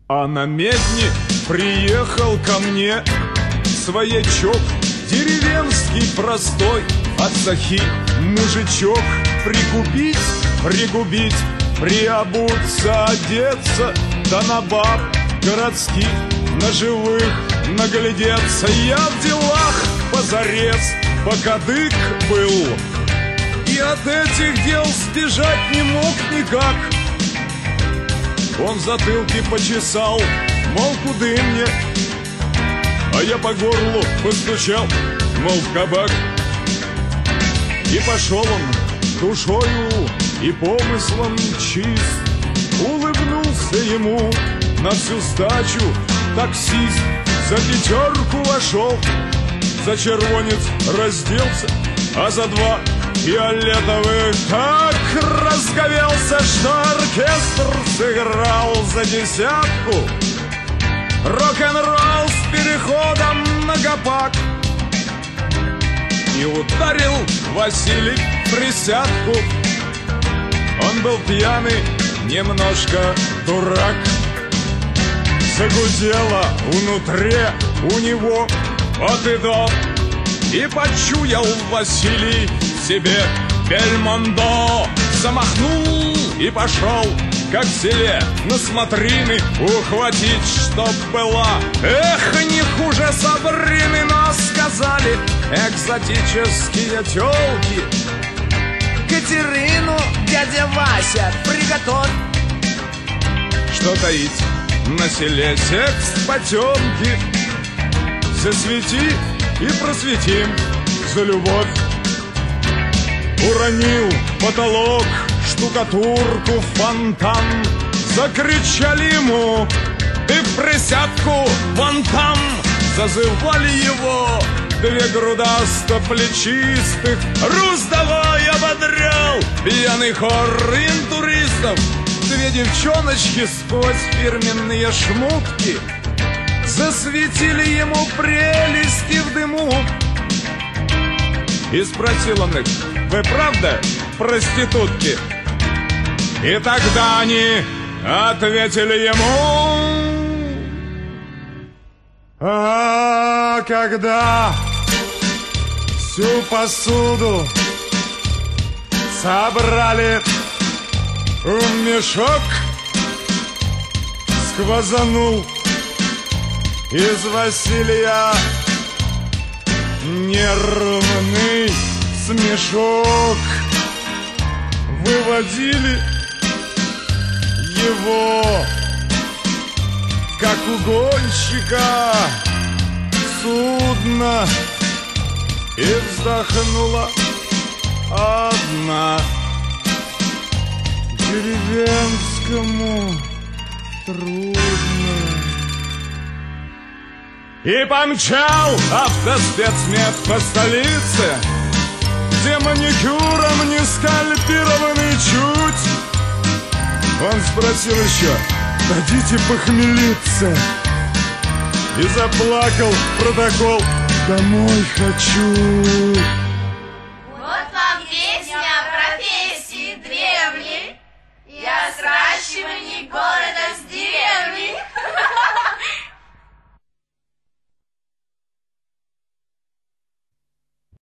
А на медне приехал ко мне своячок, деревенский простой, от сахи мужичок. Пригубить, приобуться, одеться, да на баб городских, на живых наглядеться. Я в делах позарез, покадык был, и от этих дел сбежать не мог никак. Он в затылке почесал, мол, куды мне, а я по горлу постучал, мол, в кабак. И пошел он душою и помыслом чист, улыбнулся ему на всю сдачу таксист. За пятерку вошел, за червонец разделся, а за 2 фиолетовых так разговелся, что оркестр сыграл за 10. Рок-н-ролл с переходом на гопак. И ударил Василий в присядку. Он был пьяный, немножко дурак. Загудело внутри у него от и до, и почуял Василий себе Бельмондо. Замахнул и пошел, как в селе, на смотрины ухватить, чтоб была. Эх, не хуже Сабрины, но сказали экзотические тёлки. Катерину, дядя Вася, приготовь. Что таить, на селе секс потемки. Засвети и просветим за любовь. Уронил потолок, штукатурку, фонтан. Закричали ему: ты в присядку вон там! Зазывали его 2 грудасто-плечистых. Рус давай ободрял пьяный хор интуристов. 2 девчоночки сквозь фирменные шмутки засветили ему прелести в дыму. И спросил он их: вы правда проститутки? И тогда они ответили ему: а когда всю посуду собрали в мешок, сквозанул из Василия нервный смешок. Выводили его, как угонщика, судно, и вздохнула одна: деревенскому трудно. И помчал автоспецмет по столице, где маникюром не скальпированный чуть. Он спросил еще: дадите похмелиться? И заплакал протокол: домой хочу. Вот вам песня о профессии древней и о сращивании города с